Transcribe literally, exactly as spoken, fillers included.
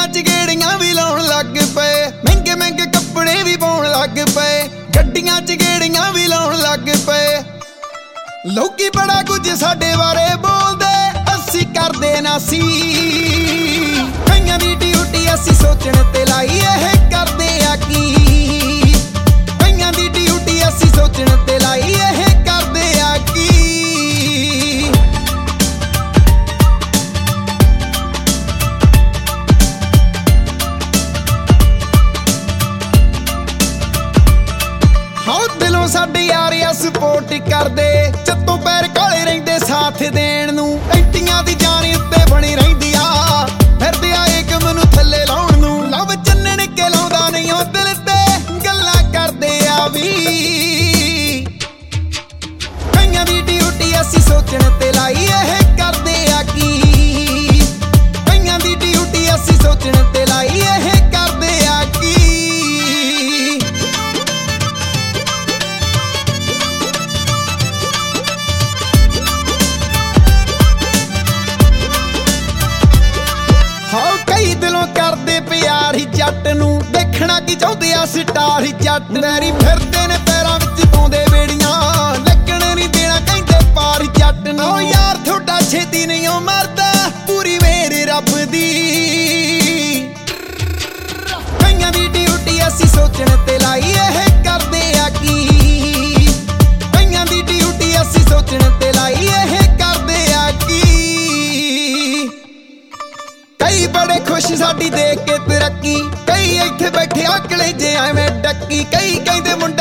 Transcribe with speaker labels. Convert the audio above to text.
Speaker 1: ਗੱਡੀਆਂ ਚ ਗੇੜੀਆਂ ਵੀ ਲਾਉਣ ਲੱਗ ਪਏ, ਮਹਿੰਗੇ ਮਹਿੰਗੇ ਕੱਪੜੇ ਵੀ ਪਾਉਣ ਲੱਗ ਪਏ, ਗੱਡੀਆਂ ਚ ਗੇੜੀਆਂ ਵੀ ਲਾਉਣ ਲੱਗ ਪਏ। ਲੋਕੀ ਬੜਾ ਕੁਝ ਸਾਡੇ ਬਾਰੇ ਬੋਲਦੇ, ਅਸੀਂ ਕਰਦੇ ਨਾ ਸੀ। ਕਈਆਂ ਦੀ ਡਿਊਟੀ ਅਸੀਂ ਸੋਚਣ ਤੇ ਲਾਈ, ਇਹ ਕਰਦੇ ਆ ਕੀ। ਕਈਆਂ ਦੀ ਡਿਊਟੀ ਅਸੀਂ ਸੋਚਣ ਤੇ ਲਾਈ, ਇਹ ਕਰਦੇ ਆ ਕੀ। ਦਿਲੋਂ ਸਾਡੇ ਯਾਰ ਆ ਸਪੋਰਟ ਕਰਦੇ, ਚੱਤੋਂ ਪੈਰ ਕਾਲੇ ਰਹਿੰਦੇ ਸਾਥ ਦੇਣ ਨੂੰ। ਐਂਟੀਆਂ ਦੀ ਜਾਨ ਉੱਤੇ ਬਣੀ ਰਹਿੰਦੀ ਆ, ਫਿਰਦੇ ਆ ਏਕਮ ਨੂੰ ਥੱਲੇ ਲਾਉਣ ਨੂੰ। ਲਵ ਚੰਨਣ ਕੇ ਲਾਉਂਦਾ ਨਹੀਂ ਉਹ ਦਿਲ ਤੇ, ਗੱਲਾਂ ਕਰਦੇ ਆ ਵੀ। ਕਈਆਂ ਦੀ ਡਿਊਟੀ ਅਸੀਂ ਸੋਚਣ ਤੇ ਲਾਈ, ਇਹ ਕਰਦੇ ਆ ਕੀ। ਕਈਆਂ ਦੀ ਡਿਊਟੀ ਅਸੀਂ ਸੋਚਣ ਤੇ ਲਾਈ, ਇਹ ਕਰਦੇ ਆ ਕੀ। ਕਈ ਦਿਲੋਂ ਕਰਦੇ ਪਿਆਰ ਹੀ ਜੱਟ ਨੂੰ, ਦੇਖਣਾ ਕੀ ਚਾਹੁੰਦੇ ਆ ਸਟਾਰ ਹੀ ਜੱਟ। ਮੈਰੀ ਫਿਰਦੇ ਨੇ ਪੈਰਾਂ ਵਿੱਚ ਪਾਉਂਦੇ ਬੇੜੀਆਂ, ਲੱਗਣ ਨਹੀਂ ਦੇਣਾ ਕਹਿੰਦੇ ਪਾਰ ਹੀ ਜੱਟ ਨੂੰ। ਓ ਯਾਰ ਤੁਹਾਡਾ ਛੇਤੀ ਨਹੀਂ ਉਹ ਮਰਦਾ, ਪੂਰੀ ਮੇਰ ਰੱਬ ਦੀ। ਕਈਆਂ ਦੀ ਡਿਊਟੀ ਅਸੀਂ ਸੋਚਣ ਤੇ ਲਾਈ, ਇਹ ਕਰਦੇ ਆ ਕੀ। ਕਈਆਂ ਦੀ ਡਿਊਟੀ ਅਸੀਂ ਸੋਚਣ ਤੇ ਲਾਈ, ਇਹ ਕਰਦੇ ਆ ਕੀ। ਕਈ ਬੜੇ ਖੁਸ਼ ਸਾਡੀ ਦੇਖ ਕੇ ਤਰੱਕੀ, ਕਈ ਇੱਥੇ ਬੈਠੇ ਆਕਲੇ ਜੇ ਐਵੇਂ ਡੱਕੀ। ਕਈ ਕਹਿੰਦੇ